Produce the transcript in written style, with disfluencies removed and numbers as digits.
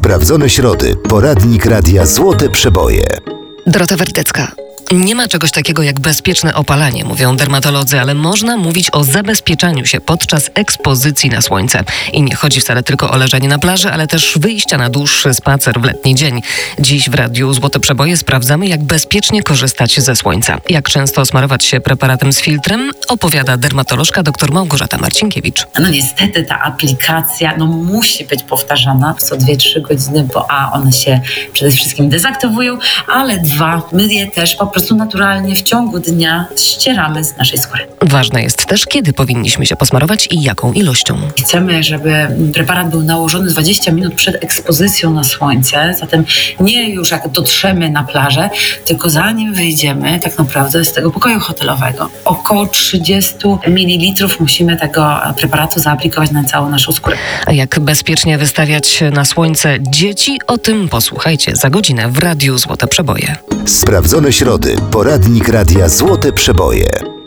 Sprawdzone środy. Poradnik Radia Złote Przeboje. Dorota Werdecka. Nie ma czegoś takiego jak bezpieczne opalanie, mówią dermatolodzy, ale można mówić o zabezpieczaniu się podczas ekspozycji na słońce. I nie chodzi wcale tylko o leżenie na plaży, ale też wyjścia na dłuższy spacer w letni dzień. Dziś w Radiu Złote Przeboje sprawdzamy, jak bezpiecznie korzystać ze słońca. Jak często smarować się preparatem z filtrem, opowiada dermatolożka dr Małgorzata Marcinkiewicz. No niestety ta aplikacja musi być powtarzana co 2-3 godziny, bo one się przede wszystkim dezaktywują, ale 2, my je też po prostu naturalnie w ciągu dnia ścieramy z naszej skóry. Ważne jest też, kiedy powinniśmy się posmarować i jaką ilością. Chcemy, żeby preparat był nałożony 20 minut przed ekspozycją na słońce, zatem nie już jak dotrzemy na plażę, tylko zanim wyjdziemy tak naprawdę z tego pokoju hotelowego. Około 30 ml musimy tego preparatu zaaplikować na całą naszą skórę. A jak bezpiecznie wystawiać na słońce dzieci? O tym posłuchajcie za godzinę w Radiu Złote Przeboje. Sprawdzone środy. Poradnik Radia Złote Przeboje.